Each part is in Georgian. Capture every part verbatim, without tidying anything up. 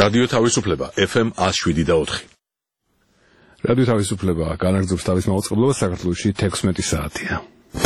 რადიო თავისუფლება ეფ ემ one oh seven და four. რადიო თავისუფლება განაგრძობს თავის მაუწყებლობას საქართველოში თექვსმეტი საათია.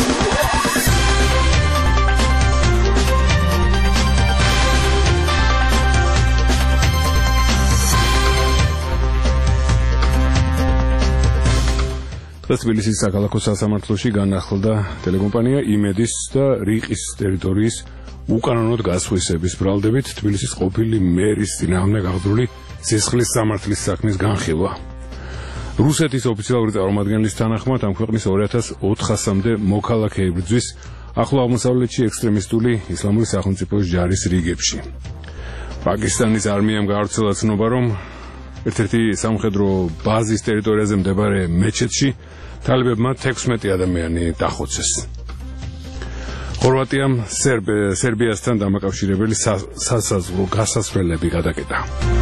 დღეს თბილისის საქალაქო სასამართლოში განახლდა ტელეკომპანია იმედის და რიყის ტერიტორიის უკანონოდ გასხვისების ბრალდებით თბილისის ყოფილი მერის წინააღმდეგ აღძრული სისხლის სამართლის საქმის განხილვა. რუსეთის ოფიციალური წარმომადგენლის თანახმად ამ ქვეყნის two thousand four hundred-მდე მოქალაქეებრძვის ახლო აღმოსავლეთში ექსტრემისტული ისლამური სახელმწიფოს ჯარის რიგებში. პაკისტანის არმიამ გაავრცელა ცნობა, რომ ერთ-ერთი სამხედრო ბაზის ტერიტორიაზე მდებარე მეჩეთში თალებებმა თექვსმეტი ადამიანი დახოცეს. ხორვატიამ სერბიასთან დამაკავშირებელი სასაზღვრო გასასვლელები გადაკეტა.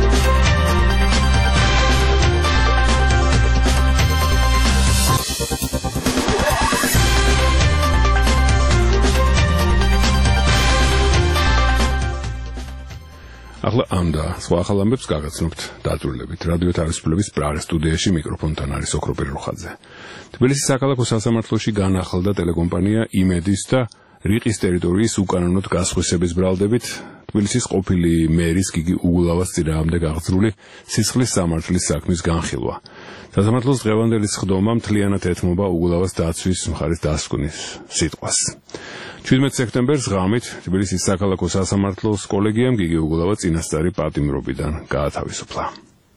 ახლა ამ და სხვა ახალ ამბებს გაგაცნობთ დაწვრილებით. რადიო თავისუფლების პრარის სტუდიაში მიკროფონთან არის ოქროპირ როხაძე. თბილისის საქალაქო სასამართლოში განახლდა ტელეკომპანია იმედის და რიყის ტერიტორიის უკანონოდ გასხვისების ბრალდებით თბილისის ყოფილი მერის გიგი უგულავას წინააღმდეგ აღძრული სისხლის სამართლის საქმის განხილვა. სასამართლოს დღევანდელი სხდომა მთლიანად ეთმობა უგულავას დაცვის მხარის დასკვნის სიტყვას. seventeen სექტემბერს ღამით თბილისის საქალაქო სასამართლოს კოლეგიამ გიგი უგულავა წინასწარი პატიმრობიდან გაათავისუფლა.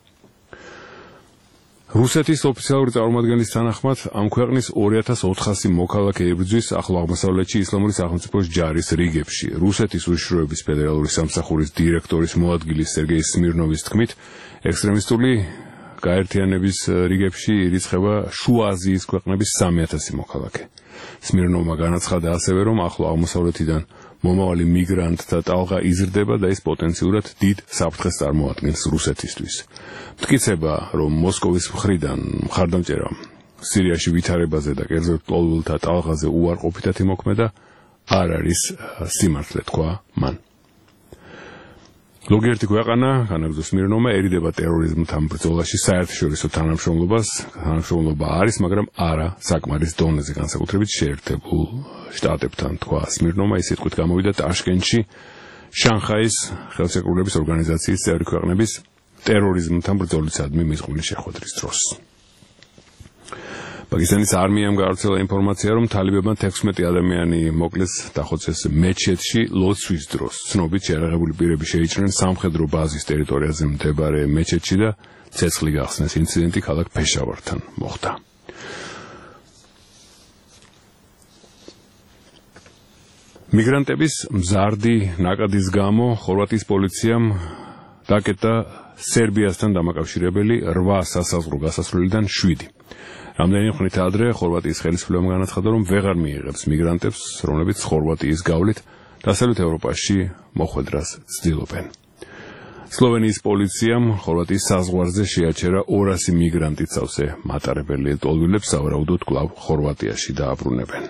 რუსეთის ოფიციალური წარმომადგენლის თანახმად ამ ქვეყნის two thousand four hundred მოქალაქეებრძვის ახლო აღმოსავლეთში ისლამური სახელმწიფოს ჯარის რიგებში. რუსეთის უშიშროების ფედერალური სამსახურის დირექტორის მოადგილის სერგეი სმირნოვის თქმით, ექსტრემისტული გაერთიანების რიგებში ირიცხება შუა აზიის ქვეყნების three thousand მოქალაქე. სმირნოვმა განაცხადა ასევე, რომ ახლო აღმოსავლეთიდან მომავალი მიგრანტთა ტალღა იზრდება და ის პოტენციურად დიდ საფრთხეს წარმოადგენს რუსეთისთვის. მტკიცება, რომ მოსკოვის მხრიდან მხარდამჭერა სირიაში ვითარებაზე და კერძოდ ლტოლვილთა ტალღაზე უარყოფითად იმოქმედა, არ არის სიმართლე, თქვა მან. ზოგიერთი ქვეყანა, განაგრძობს სმირნოვმა, ერიდება ტერორიზმთან ბრძოლაში საერთაშორისო თანამშრომლობას. თანამშრომლობა არის, მაგრამ არა საკმარის დონეზე, განსაკუთრებით შეერთებულ შტატებთან, თქვა სმირნოვმა. ის სიტყვით გამოვიდა ტაშკენტში შანხაის ხელშეკრულების ორგანიზაციის წევრი ქვეყნების ტერორიზმთან ბრძოლისადმი მიზღვილი შეხვედრის დროს. პაკისტანის არმიამ გაავრცელა ინფორმაცია, რომ თალებებმა თექვსმეტი ადამიანი მოკლეს დახოცეს მეჩეთში ლოცვის დროს. ცნობით შეიარაღებული პირები შეიჭრნენ სამხედრო ბაზის ტერიტორიაზე მდებარე მეჩეთში და ცეცხლი გახსნეს. ინციდენტი ქალაქ ფეშავართან მოხდა. მიგრანტების მზარდი ნაკადის გამო ხორვატიის პოლიციამ დაკეტა სერბიასთან დამაკავშირებელი eight სასაზღვრო გასასვლელიდან seven. რამდენი ხნით ადრე ხორვატიის ხელისუფლებამ განაცხადა, რომ ვეღარ მიიღებს მიგრანტებს, რომლებიც ხორვატიის გავლით დასავლეთ ევროპაში მოხვედრას ცდილობენ. სლოვენიის პოლიციამ ხორვატიის საზღვარზე შეაჩერა two hundred მიგრანტით სავსე მატარებელი ლტოლვილებს, სავარაუდოდ კვლავ ხორვატიაში დააბრუნებენ.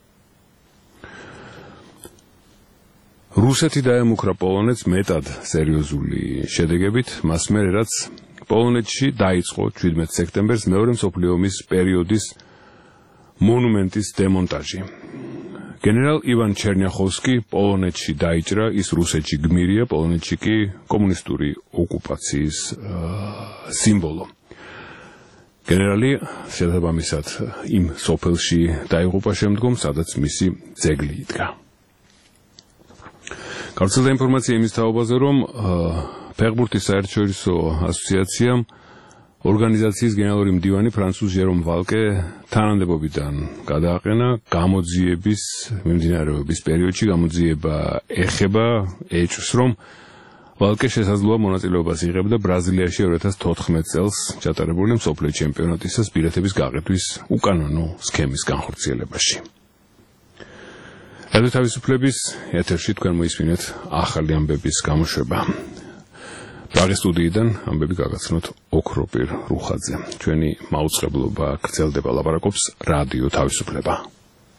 რუსეთი დაემუქრა პოლონეთს მეტად სერიოზული შედეგებით, მას მერე რაც პოლონეთში დაიწყო seventeen სექტემბერს მეორე მსოფლიო ომის პერიოდის მონუმენტის დემონტაჟი. გენერალ ივან ჩერნიახოვსკი პოლონეთში დაიჭრა, ის რუსეთში გმირია, პოლონეთში კი კომუნისტური ოკუპაციის სიმბოლო. გენერალი შესაბამისად იმ სოფელში დაიღუპა შემდგომ, სადაც მისი ძეგლი იდგა. გავრცელდა ინფორმაცია იმის თაობაზე, რომ ფეხბურთის საერთაშორისო ასოციაციამ ორგანიზაციის გენერალური მდივანი ფრანცუზ ჟერომ ვალკე თანამდებობიდან გადააყენა გამოძიების მიმდინარეობის პერიოდში. გამოძიება ეხება ეჭვს, რომ ვალკე შესაძლოა მონაწილეობას იღებდა ბრაზილიაში two thousand fourteen წელს ჩატარებული მსოფლიო ჩემპიონატისას ბილეთების გაყიდვის უკანონო სქემის განხორციელებაში. რადიო თავისუფლების ეთერში თქვენ მოისმინეთ ახალი ამბების გამოშვება. პრაღის სტუდიიდან ამბები გაგაცნოთ ოქროპირ რუხაძე. ჩვენი მაუწყებლობა გრძელდება, ლაპარაკობს რადიო თავისუფლება.